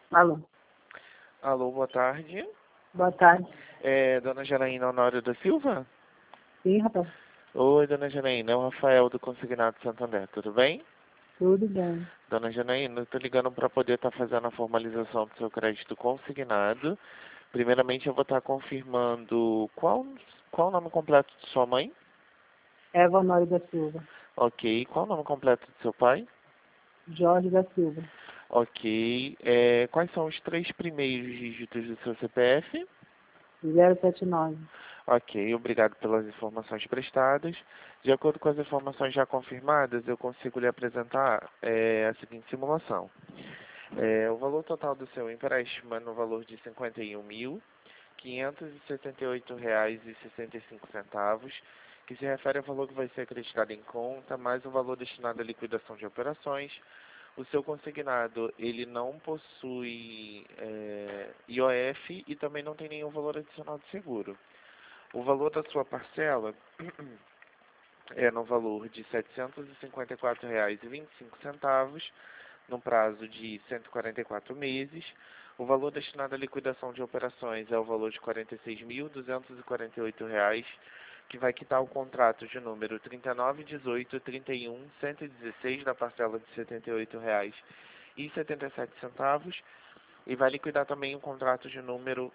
Alô, Alô, boa tarde. boa tarde. Dona Janaína Honório da Silva? Sim, rapaz, Oi, Dona Janaína, é o Rafael do Consignado Santander, tudo bem? tudo bem. Dona Janaína, eu tô ligando para poder estar fazendo a formalização do seu crédito consignado. Primeiramente, eu vou estar confirmando qual o nome completo de sua mãe? Eva Honório da Silva, Ok. Qual o nome completo de seu pai? Jorge da Silva, Ok. Quais são os 3 primeiros dígitos do seu CPF? 079. Ok, obrigado pelas informações prestadas. De acordo com as informações já confirmadas, eu consigo lhe apresentar a seguinte simulação. O valor total do seu empréstimo é no valor de R$ 51.578,65, que se refere ao valor que vai ser acreditado em conta, mais o valor destinado à liquidação de operações. O seu consignado, ele não possui IOF e também não tem nenhum valor adicional de seguro. O valor da sua parcela é no valor de R$ 754,25, no prazo de 144 meses. O valor destinado à liquidação de operações é o valor de R$ 46.248, que vai quitar o contrato de número 3918-31116 da parcela de R$ 78,77 e vai liquidar também o contrato de número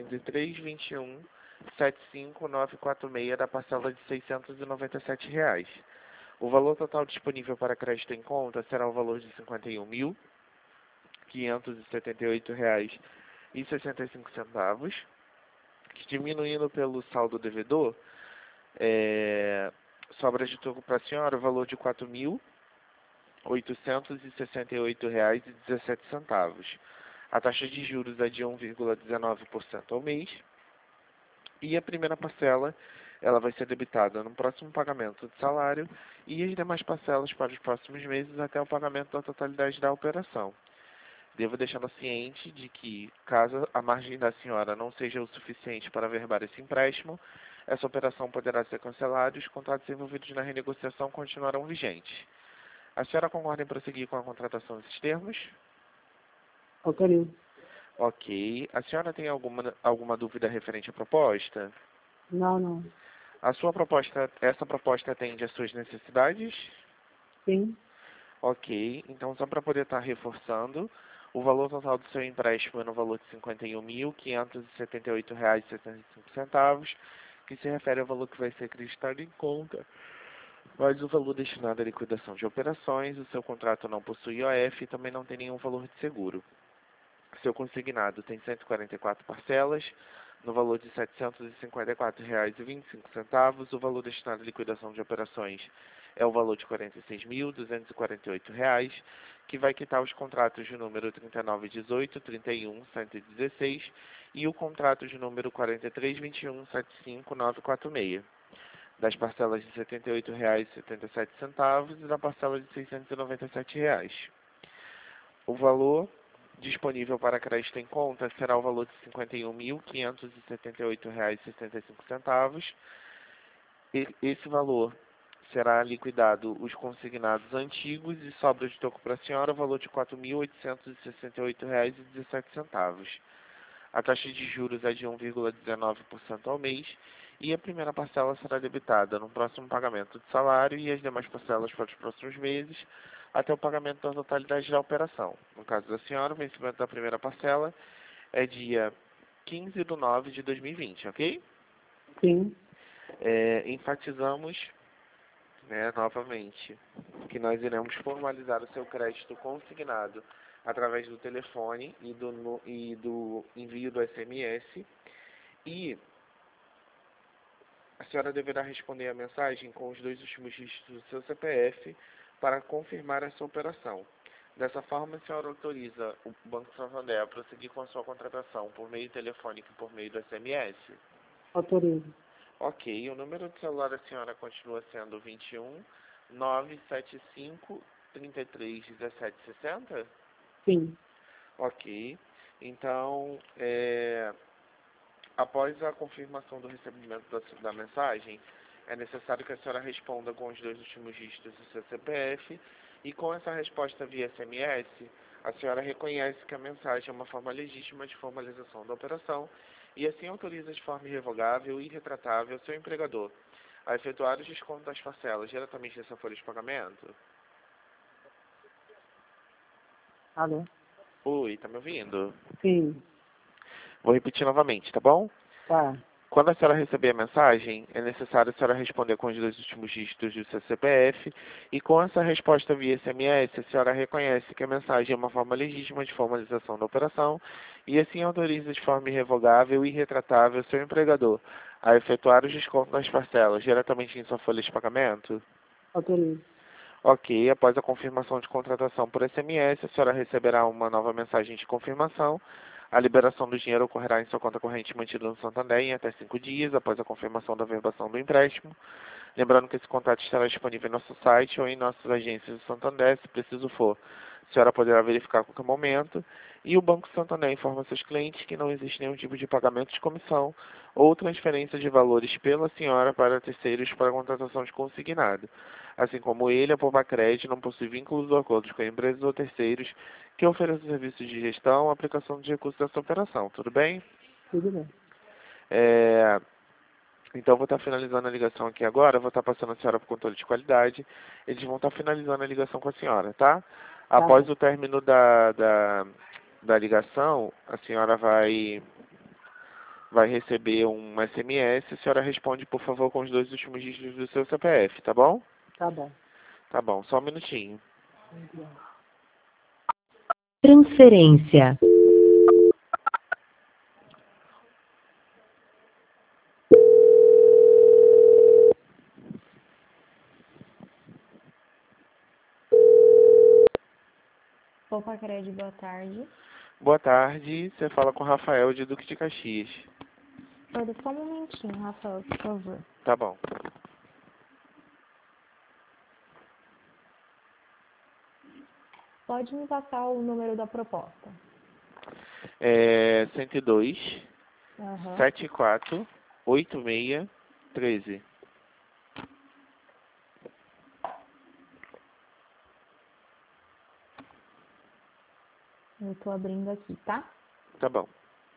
4321-75946 da parcela de R$ 697. O valor total disponível para crédito em conta será o valor de R$ 51.578,65, que diminuindo pelo saldo devedor, sobra de troco para a senhora o valor de R$ 4.868,17. A taxa de juros é de 1,19% ao mês. E a primeira parcela, ela vai ser debitada no próximo pagamento de salário e as demais parcelas para os próximos meses até o pagamento da totalidade da operação. Devo deixá-la ciente de que, caso a margem da senhora não seja o suficiente para averbar esse empréstimo, essa operação poderá ser cancelada e os contratos envolvidos na renegociação continuarão vigentes. A senhora concorda em prosseguir com a contratação desses termos? Autorizo. Ok. A senhora tem alguma dúvida referente à proposta? Não. Essa proposta atende às suas necessidades? Sim, Ok. Então, só para poder estar reforçando, o valor total do seu empréstimo é no valor de R$ 51.578,75, que se refere ao valor que vai ser acreditado em conta, mais o valor destinado à liquidação de operações. O seu contrato não possui IOF e também não tem nenhum valor de seguro. Seu consignado tem 144 parcelas, no valor de R$ 754,25. O valor destinado à liquidação de operações é o valor de R$ 46.248, que vai quitar os contratos de número 3918, 31116 e o contrato de número 432175946, das parcelas de R$ 78,77 e da parcela de R$ 697. O valor disponível para crédito em conta será o valor de R$ 51.578,65. Esse valor será liquidado os consignados antigos e sobra de troco para a senhora o valor de R$ 4.868,17. A taxa de juros é de 1,19% ao mês e a primeira parcela será debitada no próximo pagamento de salário e as demais parcelas para os próximos meses até o pagamento da totalidade da operação. No caso da senhora, o vencimento da primeira parcela é dia 15 de 9 de 2020, ok? sim. Enfatizamos, novamente, que nós iremos formalizar o seu crédito consignado através do telefone e do envio do SMS, e a senhora deverá responder a mensagem com os 2 últimos dígitos do seu CPF para confirmar essa operação. Dessa forma, a senhora autoriza o Banco Santander a prosseguir com a sua contratação por meio telefônico e por meio do SMS? Autorizo. Ok, o número de celular da senhora continua sendo 21 975 33 17 60? Sim, Ok, então, após a confirmação do recebimento da mensagem, é necessário que a senhora responda com os 2 últimos dígitos do seu CPF e com essa resposta via SMS, A senhora reconhece que a mensagem é uma forma legítima de formalização da operação e assim autoriza de forma irrevogável e irretratável seu empregador a efetuar o desconto das parcelas diretamente dessa folha de pagamento? Alô? Oi, tá me ouvindo? Sim. Vou repetir novamente, tá bom? Tá. Quando a senhora receber a mensagem, é necessário a senhora responder com os 2 últimos dígitos do seu CPF e com essa resposta via SMS, a senhora reconhece que a mensagem é uma forma legítima de formalização da operação e assim autoriza de forma irrevogável e irretratável seu empregador a efetuar o desconto das parcelas diretamente em sua folha de pagamento? Autorizo. Ok, após a confirmação de contratação por SMS, a senhora receberá uma nova mensagem de confirmação. A liberação do dinheiro ocorrerá em sua conta corrente mantida no Santander em até 5 dias após a confirmação da verbação do empréstimo. Lembrando que esse contato estará disponível em nosso site ou em nossas agências do Santander, se preciso for. A senhora poderá verificar a qualquer momento. E o Banco Santander informa seus clientes que não existe nenhum tipo de pagamento de comissão ou transferência de valores pela senhora para terceiros para contratação de consignado. Assim como ele, a Poupa-Cred não possui vínculos ou acordos com empresas ou terceiros que ofereçam serviços de gestão ou aplicação de recursos dessa operação. Tudo bem? Tudo bem. É... Então, vou estar finalizando a ligação aqui agora, vou estar passando a senhora para o controle de qualidade. Eles vão estar finalizando a ligação com a senhora, tá? Após Tá. o término da ligação, a senhora vai receber um SMS. A senhora responde, por favor, com os 2 últimos dígitos do seu CPF, tá bom? Tá bom. Tá bom, só um minutinho. Muito bem. Transferência. Poupa-Cred, boa tarde. Boa tarde, você fala com o Rafael de Duque de Caxias. Espera só um momentinho, Rafael, por favor. Tá bom. Pode me passar o número da proposta? 102 Aham. 74 86 13. Eu tô abrindo aqui, tá? Tá bom.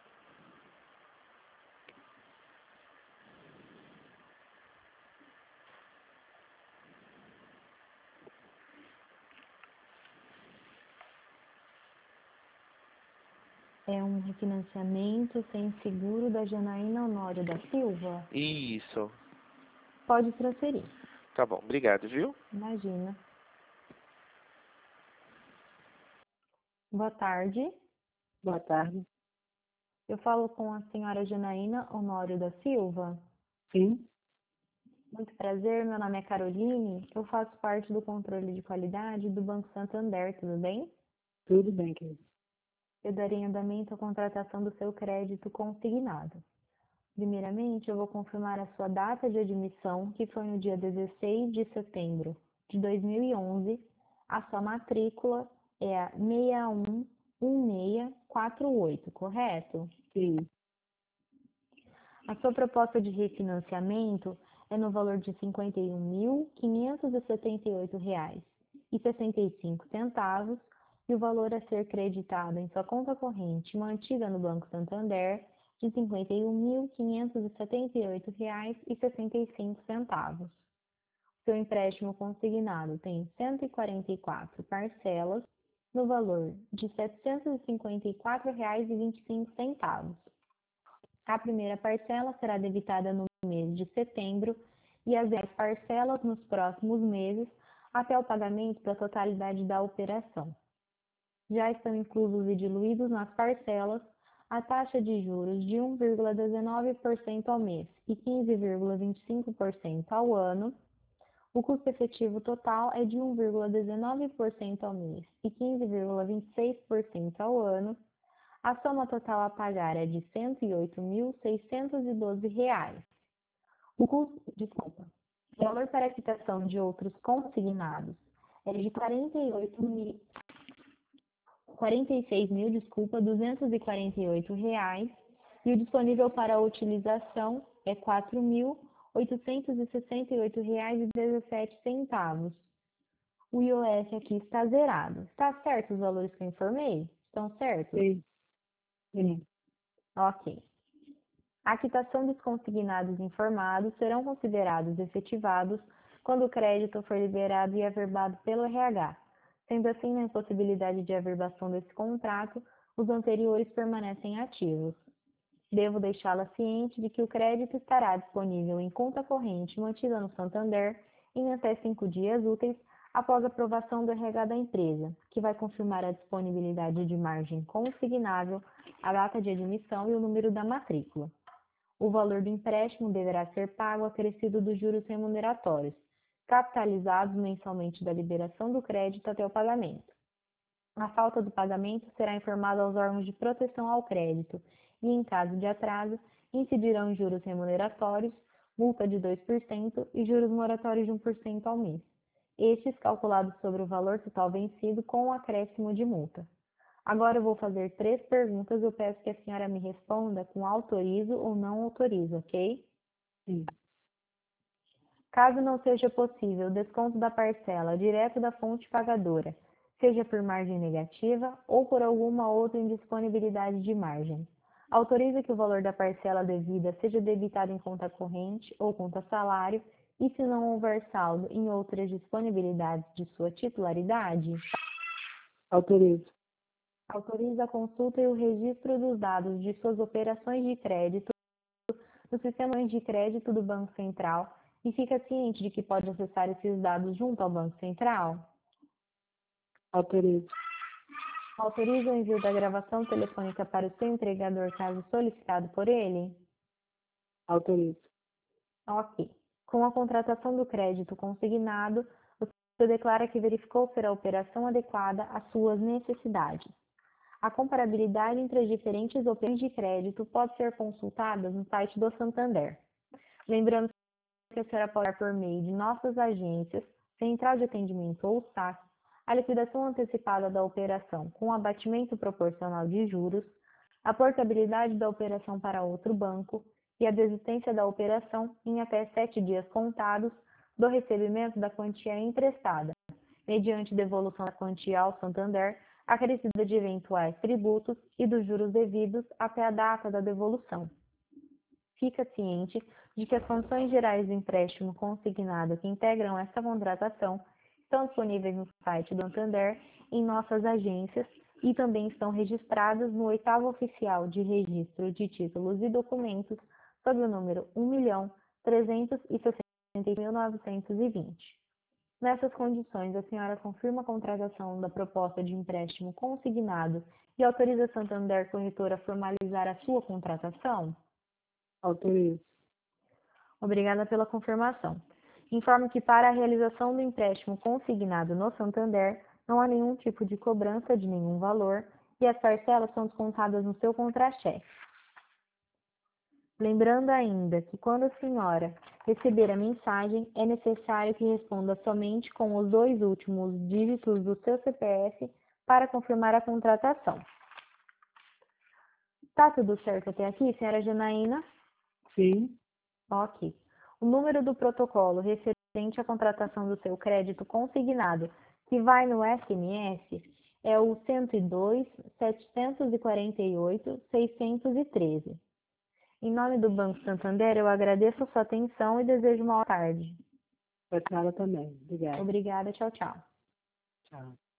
É um refinanciamento sem seguro da Janaína Honório da Silva. Isso. Pode transferir. Tá bom, obrigado, viu? Imagina. Boa tarde. Boa tarde. Eu falo com a senhora Janaína Honório da Silva. Sim. Muito prazer, meu nome é Caroline. Eu faço parte do controle de qualidade do Banco Santander, tudo bem? Tudo bem, querido. Eu darei andamento à contratação do seu crédito consignado. Primeiramente, eu vou confirmar a sua data de admissão, que foi no dia 16 de setembro de 2011. A sua matrícula é a 611648, correto? Sim. A sua proposta de refinanciamento é no valor de R$ 51.578,65 e o valor a ser creditado em sua conta corrente mantida no Banco Santander de R$ 51.578,65. Seu empréstimo consignado tem 144 parcelas no valor de R$ 754,25. A primeira parcela será debitada no mês de setembro e as demais parcelas nos próximos meses até o pagamento da totalidade da operação. Já estão inclusos e diluídos nas parcelas a taxa de juros de 1,19% ao mês e 15,25% ao ano. O custo efetivo total é de 1,19% ao mês e 15,26% ao ano. A soma total a pagar é de R$ 108.612. O valor para a quitação de outros consignados é de R$ 46.248 e o disponível para a utilização é R$ 4.868,17. O IOF aqui está zerado. Está certo os valores que eu informei? Estão certos? Sim. Sim. Ok. A quitação dos consignados informados serão considerados efetivados quando o crédito for liberado e averbado pelo RH. Sendo assim, na impossibilidade de averbação desse contrato, os anteriores permanecem ativos. Devo deixá-la ciente de que o crédito estará disponível em conta corrente mantida no Santander em até 5 dias úteis após a aprovação do RH da empresa, que vai confirmar a disponibilidade de margem consignável, a data de admissão e o número da matrícula. O valor do empréstimo deverá ser pago acrescido dos juros remuneratórios, capitalizados mensalmente da liberação do crédito até o pagamento. A falta do pagamento será informada aos órgãos de proteção ao crédito e, em caso de atraso, incidirão juros remuneratórios, multa de 2% e juros moratórios de 1% ao mês, estes calculados sobre o valor total vencido com o acréscimo de multa. Agora eu vou fazer 3 perguntas e eu peço que a senhora me responda com autorizo ou não autorizo, ok? Sim. Caso não seja possível o desconto da parcela direto da fonte pagadora, seja por margem negativa ou por alguma outra indisponibilidade de margem, autoriza que o valor da parcela devida seja debitado em conta corrente ou conta salário e, se não houver saldo, em outras disponibilidades de sua titularidade? Autorizo. Autoriza a consulta e o registro dos dados de suas operações de crédito no sistema de crédito do Banco Central e fica ciente de que pode acessar esses dados junto ao Banco Central? Autorizo. Autoriza o envio da gravação telefônica para o seu entregador caso solicitado por ele? Autorizo. Ok. Com a contratação do crédito consignado, você declara que verificou ser a operação adequada às suas necessidades. A comparabilidade entre as diferentes opções de crédito pode ser consultada no site do Santander. Lembrando que a senhora pode por meio de nossas agências, Central de Atendimento ou SAC, a liquidação antecipada da operação com abatimento proporcional de juros, a portabilidade da operação para outro banco e a desistência da operação em até 7 dias contados do recebimento da quantia emprestada, mediante devolução da quantia ao Santander, acrescida de eventuais tributos e dos juros devidos até a data da devolução. Fica ciente de que as condições gerais do empréstimo consignado que integram esta contratação estão disponíveis no site do Santander, em nossas agências e também estão registradas no 8º Oficial de Registro de Títulos e Documentos sob o número 1.360.920. Nessas condições, a senhora confirma a contratação da proposta de empréstimo consignado e autoriza a Santander Corretora a formalizar a sua contratação? Autorizo. Obrigada pela confirmação. Informo que para a realização do empréstimo consignado no Santander, não há nenhum tipo de cobrança de nenhum valor e as parcelas são descontadas no seu contra-cheque. Lembrando ainda que quando a senhora receber a mensagem, é necessário que responda somente com os 2 últimos dígitos do seu CPF para confirmar a contratação. Tá tudo certo até aqui, senhora Janaína? Sim. Ok. O número do protocolo referente à contratação do seu crédito consignado, que vai no SMS, é o 102.748.613. Em nome do Banco Santander, eu agradeço a sua atenção e desejo uma boa tarde. Para a senhora também. Obrigada. Obrigada, tchau, tchau. Tchau.